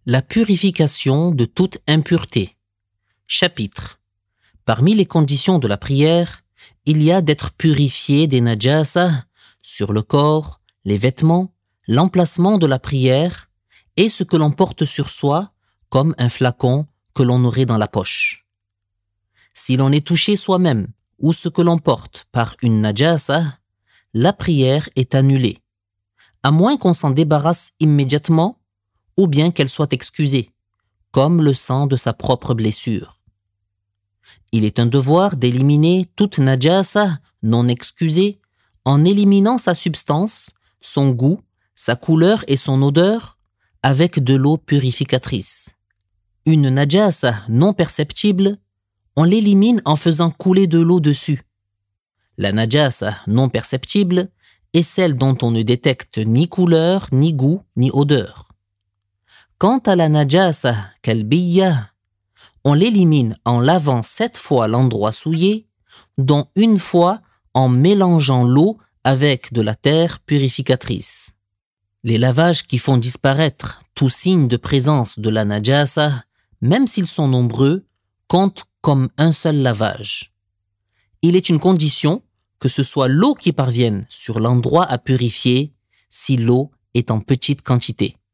La purification de toute impureté. Chapitre. Parmi les conditions de la prière, il y a d'être purifié des najasa sur le corps, les vêtements, l'emplacement de la prière et ce que l'on porte sur soi comme un flacon que l'on aurait dans la poche. Si l'on est touché soi-même ou ce que l'on porte par une najasa, la prière est annulée, à moins qu'on s'en débarrasse immédiatement ou bien qu'elle soit excusée, comme le sang de sa propre blessure. Il est un devoir d'éliminer toute najasa non excusée en éliminant sa substance, son goût, sa couleur et son odeur avec de l'eau purificatrice. Une najasa non perceptible, on l'élimine en faisant couler de l'eau dessus. La najasa non perceptible est celle dont on ne détecte ni couleur, ni goût, ni odeur. Quant à la najasa kalbiya, on l'élimine en lavant 7 fois l'endroit souillé, dont une fois en mélangeant l'eau avec de la terre purificatrice. Les lavages qui font disparaître tout signe de présence de la najasa, même s'ils sont nombreux, comptent comme un seul lavage. Il est une condition que ce soit l'eau qui parvienne sur l'endroit à purifier si l'eau est en petite quantité.